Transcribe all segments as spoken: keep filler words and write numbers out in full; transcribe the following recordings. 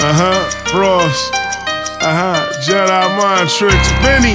Uh-huh, Frost. Uh-huh, Jedi Mind Tricks. Benny.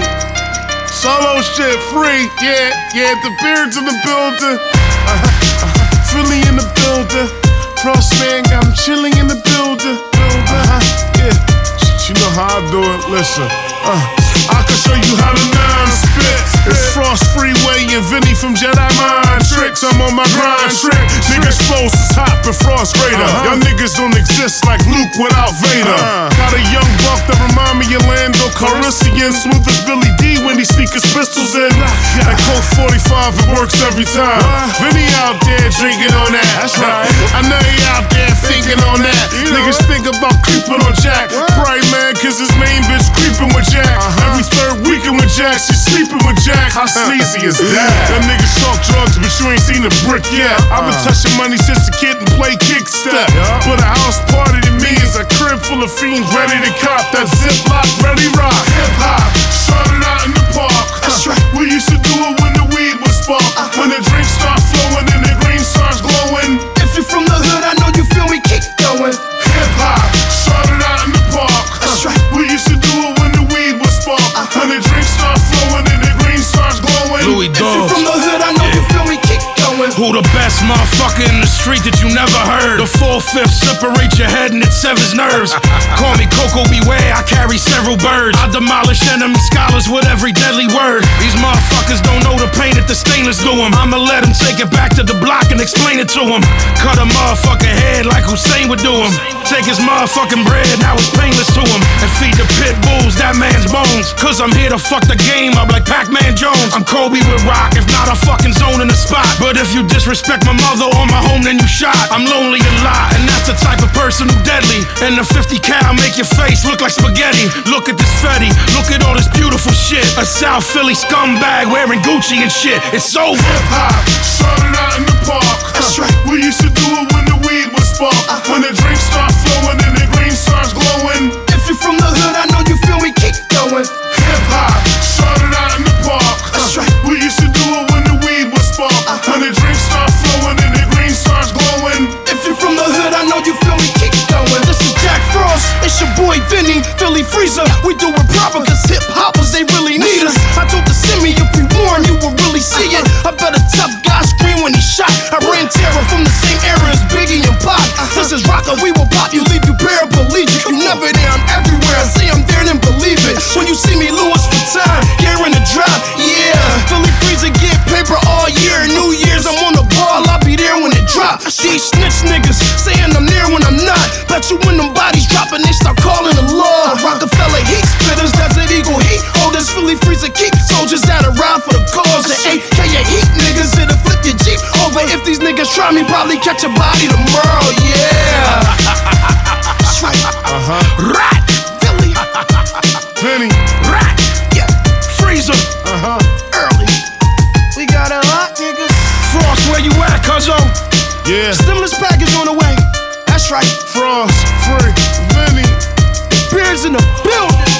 Solo shit, free. Yeah, yeah, the beard's in the building. Uh-huh, uh-huh. Philly in the building. Frost man got him chilling in the building. Uh-huh, yeah. You know how I do it, listen. Uh, I can show you how the nine spit. It's Frost Freeway and Vinny from Jedi Mind Tricks. I'm on my grind trick. Niggas flows is hot but Frost greater. Uh-huh. Y'all niggas don't exist like Luke without Vader. Uh-huh. Got a young buck that remind me of Lando Calrissian. Smooth as Billy D when he sneak his pistols in. At Colt forty-five, it works every time. Vinny out there drinking on that. That's right. I know he out there thinking on that. You niggas know. Think about creeping on Jack. Right, man, cause his main bitch creeping with Jack. Uh-huh. Every third weekend with Jack, she sleeping with Jack. How sleazy is that? Them niggas talk drugs, but you ain't seen a brick yet. Uh-huh. I've been touching money since a kid and play kick step. Yeah. But a house party to me is a crib full of fiends ready to cop. That ziplock, ready rock. Hip hop, started out in the park. That's right. We used to do it when the weed was spark. Uh-huh. When the drinks start flowing and the green starts glowing. If you're from the hood, I know you feel me, keep going. Hip hop, started out in the park. That's right. We used to do it when the weed was spark. Uh-huh. When the drinks start flowing and the green starts glowing. Louis If you're from the hood, I know you feel me, keep going. Who the best motherfucker in the street that you never heard? The four-fifth separate your head and it severs nerves. Call me Coco Beware, I carry several birds. I demolish enemy scholars with every deadly word. These motherfuckers don't know the pain that the stainless do them. I'ma let them take it back to the block and explain it to them. Cut a motherfucking head like Hussein would do him. Take his motherfucking bread, now it's painless to him. And feed the pit bulls that man's bones. Cause I'm here to fuck the game up like Pac-Man Jones. I'm Kobe with rock, if not a fucking zone in the spot. But if you disrespect my mother or my home, then you shot. I'm lonely a lot, and that's the type of person who deadly. And the fifty cal make your face look like spaghetti. Look at this Fetty, look at all this beautiful shit. A South Philly scumbag wearing Gucci and shit. It's over. Hip hop, started out in the park. That's right. We used to do it when the weed was spark. Uh-huh. When the drinks start flowing and the green starts glowing. If you're from the hood, I know you feel me, keep going. Hip hop, started out in the park. That's right. We used to do it when the weed was spark. Uh-huh. When the drinks start flowing and the green starts glowing. If you're from the hood, I know you feel me, keep going. This is Jack Frost, it's your boy Vinny, Philly Freezer. We do it proper cause hip hoppers, they really need us. I told the Simi if we warn, you will really see it. I bet a tough guy scream when he shot. I ran terror from the same era as Biggie and Pac. This is rocker, we will pop you, leave you paraplegic. You never there, I'm everywhere. I say I'm there, then believe it. When you see me, Louis Vuitton, gear in the drop, yeah. Philly Freezer get paper all year. New Year's, I'm on the ball, I'll be there when it drop. These snitch niggas saying I'm there when I'm not. Bet you when them bodies dropping, they start calling the law. Rockefeller heat spitters, Desert Eagle heat holders. Philly Freezer keep soldiers that ride for the cause. The A K A heat niggas that'll flip your Jeep over. If these niggas try me, probably catch a body tomorrow, yeah. That's right. Uh-huh. Rat, Philly. Vinny. Rat, yeah. Freezer. Uh-huh. Early. We got a lot, niggas. Frost, where you at, cuzzo? Yeah. Stimulus package on the way. That's right. Frost, free, Vinny. Beers in the building.